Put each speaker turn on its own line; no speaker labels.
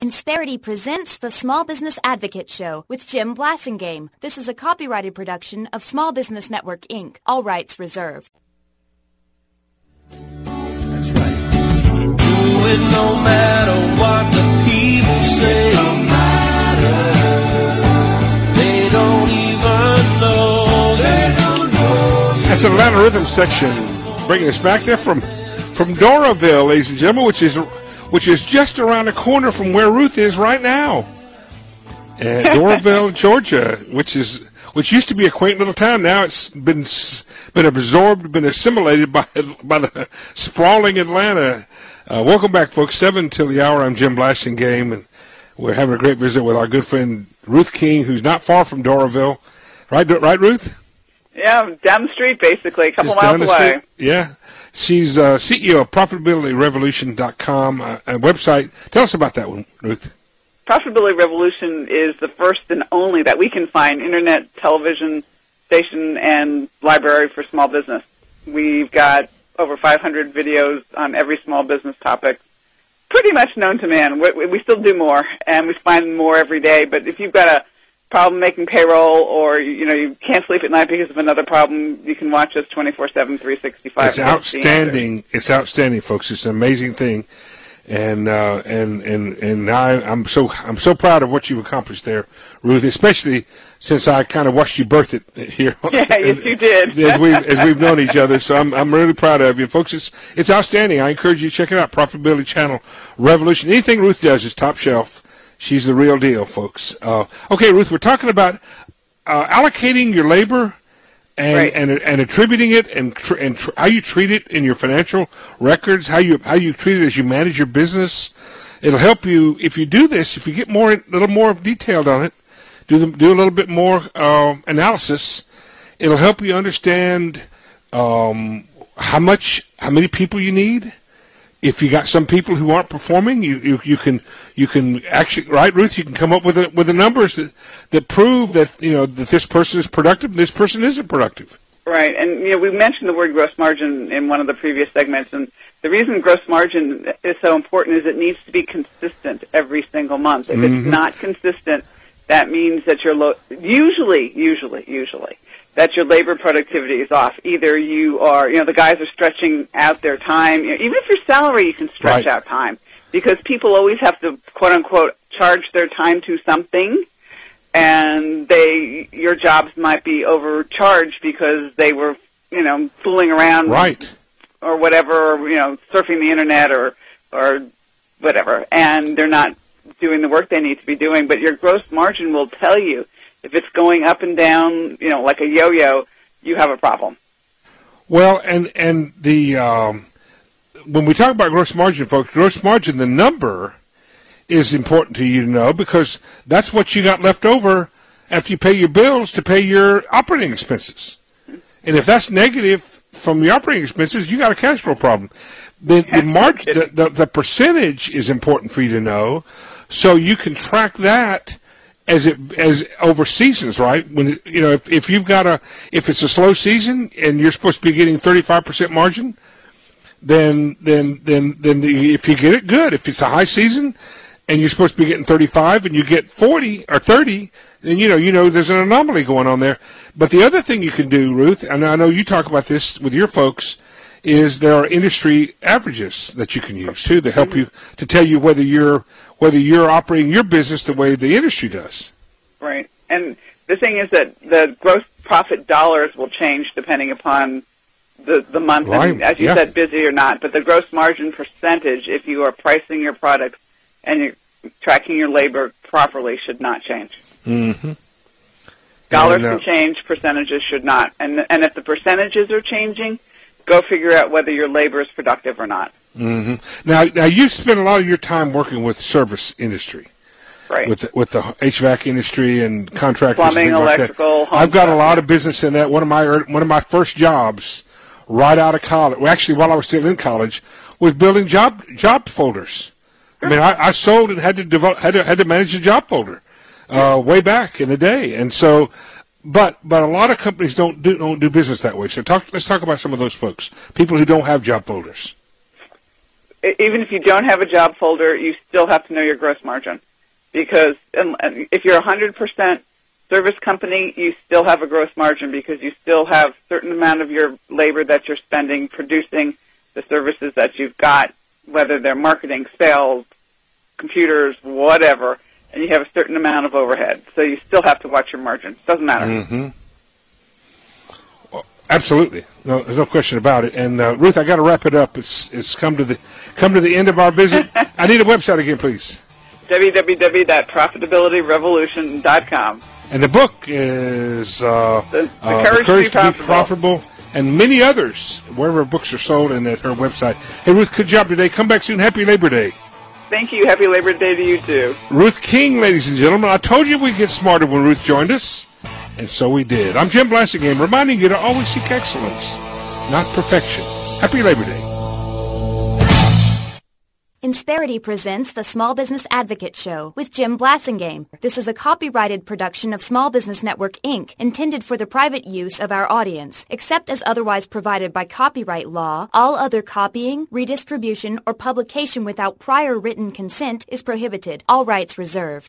Insperity presents the Small Business Advocate Show with Jim Blasingame. This is a copyrighted production of Small Business Network, Inc. All rights reserved.
That's right. Do it no matter what the people say. No matter. They don't even know. They don't know.
That's the Atlanta Rhythm section, bringing us back there from Doraville, ladies and gentlemen, which is just around the corner from where Ruth is right now. Doraville, Georgia, which used to be a quaint little town. Now it's been absorbed, been assimilated by the sprawling Atlanta. Welcome back, folks. 7 till the hour. I'm Jim Blasingame, and we're having a great visit with our good friend Ruth King, who's not far from Doraville. Right, Ruth?
Yeah, down the street, basically, a couple miles away.
Street. Yeah. She's CEO of ProfitabilityRevolution.com, a website. Tell us about that one, Ruth.
Profitability Revolution is the first and only that we can find internet television station and library for small business. We've got over 500 videos on every small business topic, pretty much known to man. We still do more, and we find more every day. But if you've got a problem making payroll, or you can't sleep at night because of another problem, you can watch us 24/7, 365.
It's outstanding. It's outstanding, folks. It's an amazing thing, and I'm so proud of what you've accomplished there, Ruth. Especially since I kind of watched you birth it here.
Yeah, yes, you did.
as we've known each other, so I'm really proud of you, folks. It's outstanding. I encourage you to check it out. Profitability Channel Revolution. Anything Ruth does is top shelf. She's the real deal, folks. Okay, Ruth, we're talking about allocating your labor and attributing it and how you treat it in your financial records, how you treat it as you manage your business. It'll help you if you do this. If you get a little more detailed on it, do a little bit more analysis. It'll help you understand how many people you need. If you got some people who aren't performing, you can actually, right, Ruth? You can come up with the numbers that prove that that this person is productive and this person isn't productive.
Right, and we mentioned the word gross margin in one of the previous segments, and the reason gross margin is so important is it needs to be consistent every single month. If it's not consistent, that means that you're usually that your labor productivity is off. Either you are, the guys are stretching out their time. Even if your salary, you can stretch out time, because people always have to, quote unquote, charge their time to something, and your jobs might be overcharged because they were, fooling around, or whatever, or, surfing the internet or whatever, and they're not doing the work they need to be doing. But your gross margin will tell you. If it's going up and down, like a yo-yo, you have a problem.
Well, and when we talk about gross margin, folks, gross margin, the number is important to you to know, because that's what you got left over after you pay your bills to pay your operating expenses. And if that's negative from the operating expenses, you got a cash flow problem. The margin, the percentage is important for you to know, so you can track that as over seasons, right? When if it's a slow season and you're supposed to be getting 35% margin, then if you get it, good. If it's a high season and you're supposed to be getting 35 and you get 40 or 30, then there's an anomaly going on there. But the other thing you can do, Ruth, and I know you talk about this with your folks, is there are industry averages that you can use too to help you to tell you whether you're operating your business the way the industry does.
Right. And the thing is that the gross profit dollars will change depending upon the month, and as you said, busy or not. But the gross margin percentage, if you are pricing your products and you're tracking your labor properly, should not change.
Mm-hmm.
Dollars can change, percentages should not. And if the percentages are changing, go figure out whether your labor is productive or not.
Mm-hmm. Now you spend a lot of your time working with service industry,
right?
With the HVAC industry and contractors,
plumbing,
and
electrical.
Like that. I've got a lot of business in that. One of my first jobs, right out of college, well, actually while I was still in college, was building job folders. Sure. I mean, I sold and had to manage a job folder way back in the day, and so. But a lot of companies don't do business that way. So let's talk about some of those folks, people who don't have job folders.
even if you don't have a job folder, you still have to know your gross margin. Because if you're a 100% service company, you still have a gross margin because you still have a certain amount of your labor that you're spending producing the services that you've got, whether they're marketing, sales, computers, whatever, and you have a certain amount of overhead. So you still have to watch your margin. Doesn't matter.
Mm-hmm. Well, absolutely. No, there's no question about it. And Ruth, I got to wrap it up. It's come to the end of our visit. I need a website again, please.
www.profitabilityrevolution.com.
And the book is
The
Courage to be Profitable, and many others, wherever books are sold, and at her website. Hey, Ruth, good job today. Come back soon. Happy Labor Day.
Thank you. Happy Labor Day to you, too.
Ruth King, ladies and gentlemen. I told you we'd get smarter when Ruth joined us, and so we did. I'm Jim Blasingame, reminding you to always seek excellence, not perfection. Happy Labor Day.
Insperity presents the Small Business Advocate Show with Jim Blasingame. This is a copyrighted production of Small Business Network, Inc., intended for the private use of our audience. Except as otherwise provided by copyright law, all other copying, redistribution, or publication without prior written consent is prohibited. All rights reserved.